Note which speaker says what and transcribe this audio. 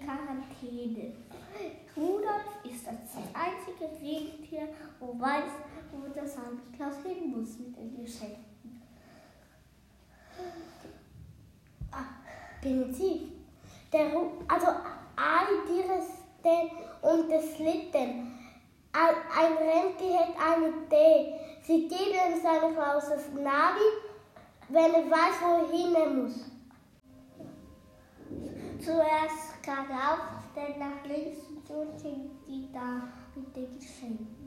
Speaker 1: Quarantäne. Rudolf ist das einzige Rentier, wo weiß, wo der Santa Claus hin muss mit den Geschenken.
Speaker 2: Primitiv. Also alle Tiere und das Schlitten. Ein Rentier hat eine Idee. Sie geben Santa Claus das Navi, wenn er weiß, wohin er muss.
Speaker 1: Zuerst geradeaus, dann nach links und so sind die da mit den Geschenken.